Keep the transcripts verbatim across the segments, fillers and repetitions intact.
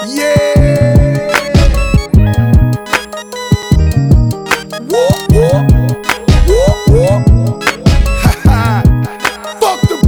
Yeah. Whoop, whoop. Whoop, whoop. Fuck the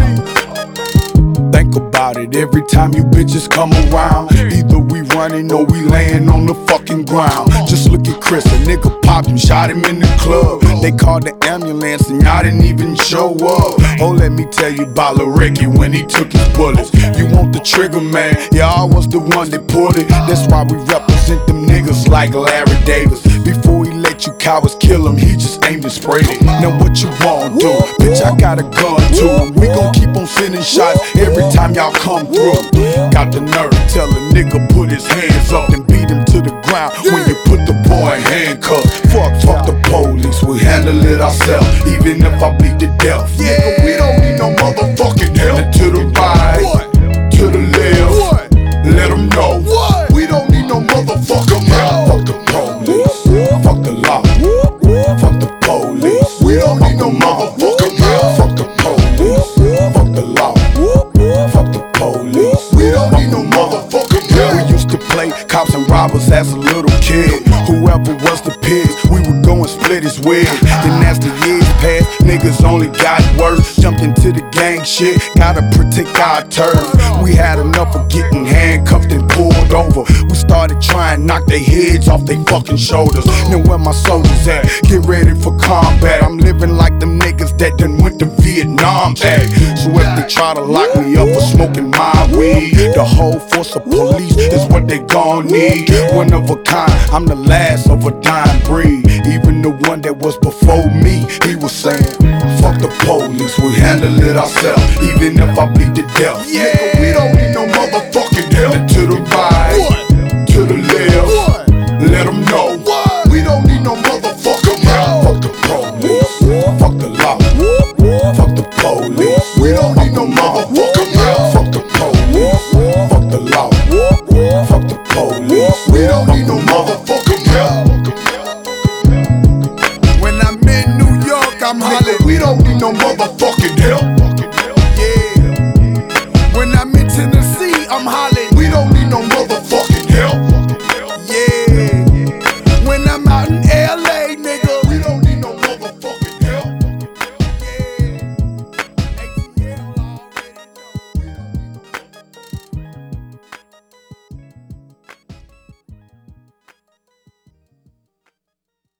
police. Think about it every time you bitches come around. Either we running or we laying on the fucking ground. Just look at Chris, a nigga popped him, shot him in the club. They called the ambulance and y'all didn't even show up. Oh, let me tell you about Lil Ricky when he took his bullets. You want the trigger, man? Yeah, I was the one that pulled it. That's why we represent them niggas like Larry Davis. Before he let you cowards kill him, he just aimed and sprayed it. Now what you won't do? Bitch, I got a gun too, and we gon' keep on sending shots every time y'all come through. Got the nerve to tell a nigga put his hands up and beat him to the ground when you put the boy in handcuffs. Fuck, fuck the police, we handle it ourselves, even if I bleed to death. Nigga, we don't need no motherfucking help. And to the right, to the left, let them know we don't need no motherfucking help. Fuck the police, fuck the law, fuck the police. We don't need no motherfucking help. Fuck the police, fuck the law, fuck the police. We don't need no motherfucking help. We used to play cops and robbers as a little kid. Whoever was the pigs, we would go and split his wig. Then as the years passed, niggas only got worse. Jumped into the gang shit, gotta protect our turf. We had enough of getting handcuffed and pulled over. We started trying to knock their heads off their fucking shoulders. Now where my soldiers at? Get ready for combat. I'm living like them niggas that done went to Vietnam. Ay. So if they try to lock me up for smoking my weed, the whole force of police is what they gon' need. One of a kind, I'm the last of a dying breed. Even the one that was before me, he was saying, fuck the police, we handle it ourselves, even if I bleed to death. Yeah, nigga, we don't need no motherfucking help. And to the right, to the left, let them know we don't need no motherfucking help. Fuck the police, fuck the law, fuck the police. We don't need no motherfucking help. Fuck the police, fuck the law, fuck the police. We don't need no motherfucking help. When I'm in New York, I'm hollering, we don't need no motherfucking help.